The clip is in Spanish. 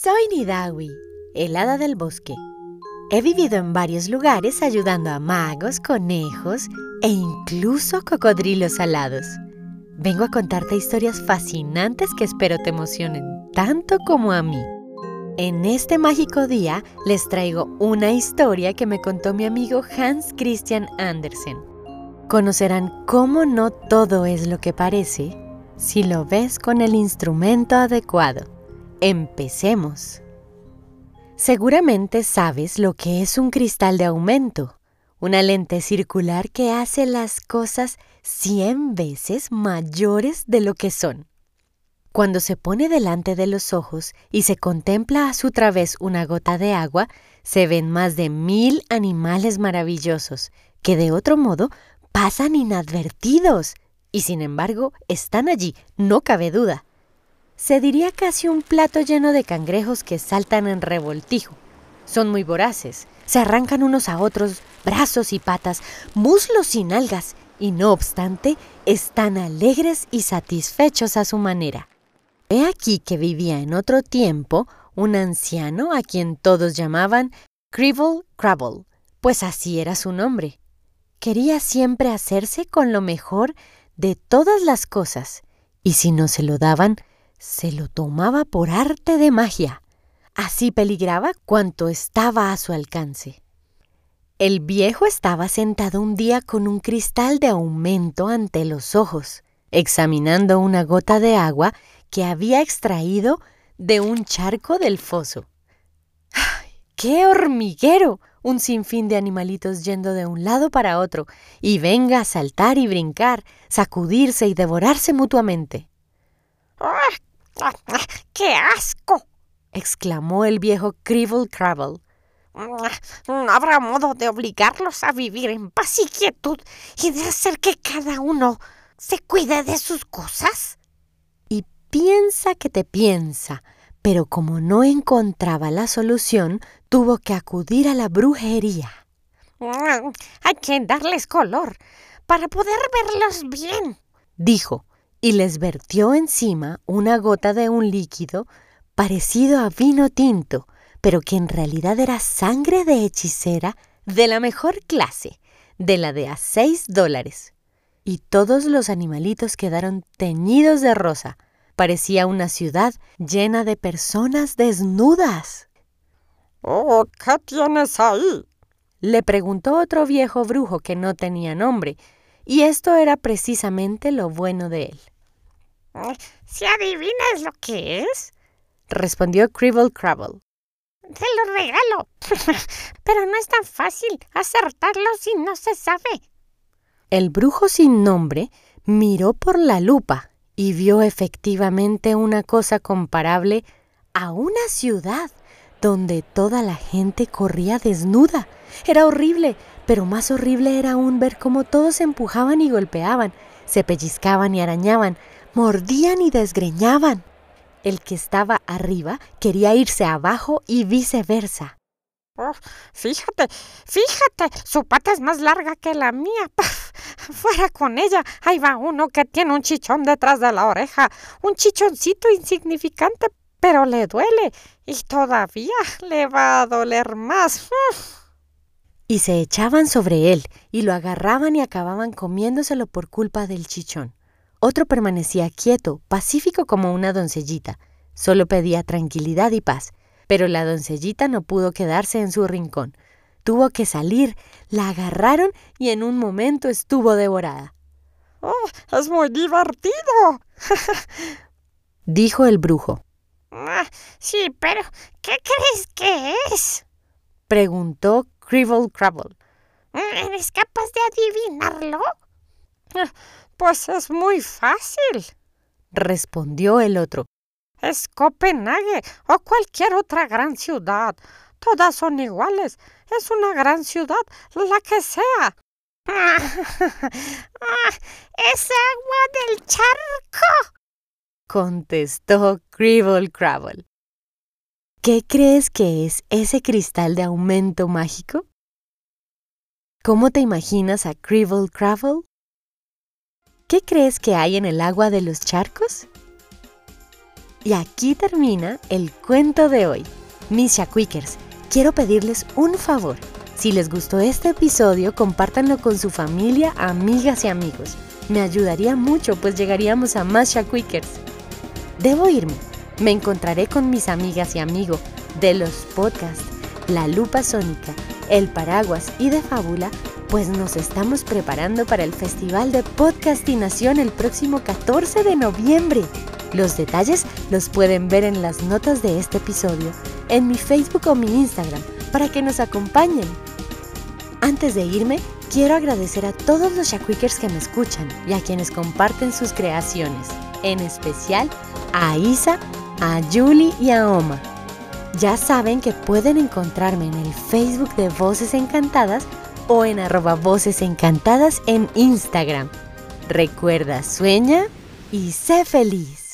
Soy Nidawi, el hada del bosque. He vivido en varios lugares ayudando a magos, conejos e incluso cocodrilos alados. Vengo a contarte historias fascinantes que espero te emocionen tanto como a mí. En este mágico día les traigo una historia que me contó mi amigo Hans Christian Andersen. Conocerán cómo no todo es lo que parece si lo ves con el instrumento adecuado. Empecemos. Seguramente sabes lo que es un cristal de aumento, una lente circular que hace las cosas 100 veces mayores de lo que son. Cuando se pone delante de los ojos y se contempla a su través una gota de agua, se ven más de 1000 animales maravillosos que de otro modo pasan inadvertidos y sin embargo están allí, no cabe duda. Se diría casi un plato lleno de cangrejos que saltan en revoltijo. Son muy voraces, se arrancan unos a otros brazos y patas, muslos y nalgas, y no obstante, están alegres y satisfechos a su manera. He aquí que vivía en otro tiempo un anciano a quien todos llamaban Cribble Crabble, pues así era su nombre. Quería siempre hacerse con lo mejor de todas las cosas, y si no se lo daban, se lo tomaba por arte de magia. Así peligraba cuanto estaba a su alcance. El viejo estaba sentado un día con un cristal de aumento ante los ojos, examinando una gota de agua que había extraído de un charco del foso. ¡Ay, qué hormiguero! Un sinfín de animalitos yendo de un lado para otro, y venga a saltar y brincar, sacudirse y devorarse mutuamente. ¡Qué asco!, exclamó el viejo Cribble Crabble. ¿No habrá modo de obligarlos a vivir en paz y quietud y de hacer que cada uno se cuide de sus cosas? Y piensa que te piensa, pero como no encontraba la solución, tuvo que acudir a la brujería. Hay que darles color para poder verlos bien, dijo, y les vertió encima una gota de un líquido parecido a vino tinto, pero que en realidad era sangre de hechicera de la mejor clase, de la de a $6. Y todos los animalitos quedaron teñidos de rosa. Parecía una ciudad llena de personas desnudas. ¡Oh, qué tienes ahí!, le preguntó otro viejo brujo que no tenía nombre, y esto era precisamente lo bueno de él. ¿Si adivinas lo que es?, respondió Cribble Crabble. Te lo regalo, pero no es tan fácil acertarlo si no se sabe. El brujo sin nombre miró por la lupa y vio efectivamente una cosa comparable a una ciudad donde toda la gente corría desnuda. Era horrible, pero más horrible era aún ver cómo todos se empujaban y golpeaban, se pellizcaban y arañaban, mordían y desgreñaban. El que estaba arriba quería irse abajo y viceversa. Fíjate, su pata es más larga que la mía. Fuera con ella, ahí va uno que tiene un chichón detrás de la oreja, un chichoncito insignificante, pero le duele y todavía le va a doler más. Y se echaban sobre él y lo agarraban y acababan comiéndoselo por culpa del chichón. Otro permanecía quieto, pacífico como una doncellita. Solo pedía tranquilidad y paz, pero la doncellita no pudo quedarse en su rincón. Tuvo que salir, la agarraron y en un momento estuvo devorada. ¡Oh, es muy divertido!, dijo el brujo. Sí, pero ¿qué crees que es?, preguntó Cribble Crabble. ¿Eres capaz de adivinarlo? Pues es muy fácil, respondió el otro. Es Copenhague o cualquier otra gran ciudad. Todas son iguales. Es una gran ciudad, la que sea. ¡Es agua del charco!, contestó Cribble Crabble. ¿Qué crees que es ese cristal de aumento mágico? ¿Cómo te imaginas a Cribble Crabble? ¿Qué crees que hay en el agua de los charcos? Y aquí termina el cuento de hoy. Mis Shakwikers, quiero pedirles un favor. Si les gustó este episodio, compártanlo con su familia, amigas y amigos. Me ayudaría mucho, pues llegaríamos a más Shakwikers. Debo irme. Me encontraré con mis amigas y amigos de los podcasts La Lupa Sónica, El Paraguas y de Fábula, pues nos estamos preparando para el Festival de Podcastinación el próximo 14 de noviembre. Los detalles los pueden ver en las notas de este episodio, en mi Facebook o mi Instagram, para que nos acompañen. Antes de irme, quiero agradecer a todos los Shakwikers que me escuchan y a quienes comparten sus creaciones, en especial a Isa, a Julie y a Oma. Ya saben que pueden encontrarme en el Facebook de Voces Encantadas o en @vocesencantadas en Instagram. Recuerda, sueña y sé feliz.